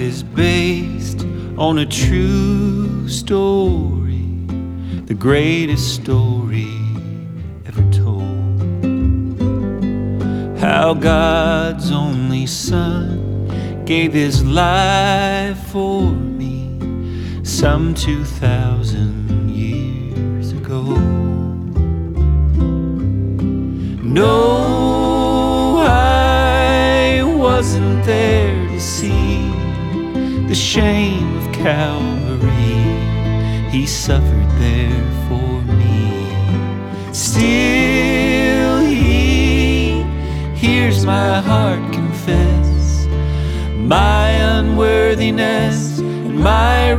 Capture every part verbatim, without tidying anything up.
is based on a true story, the greatest story ever told. How God's only Son gave His life for me some two thousand years ago. No, I wasn't there to see the shame of Calvary. He suffered there for me. Still He hears my heart confess my unworthiness and my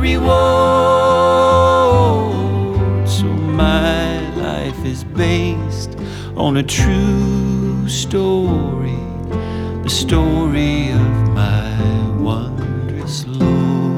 reward. So my life is based on a true story, the story of my wondrous Lord.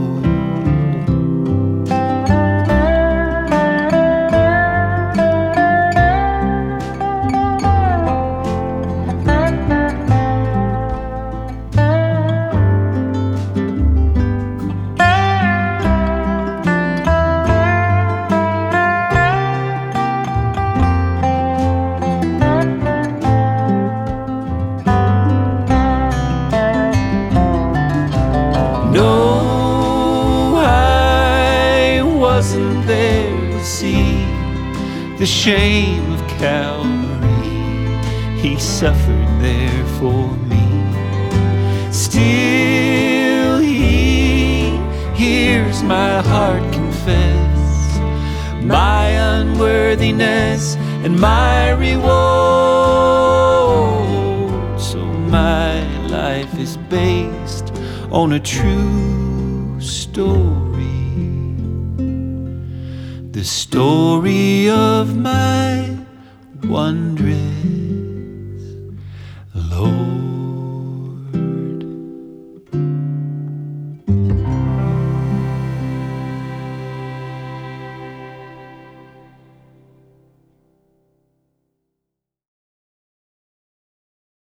No, I wasn't there to see the shame of Calvary. He suffered there for me. Still He hears my heart confess my unworthiness and my reward. So my life is based on a true story, the story of my wondrous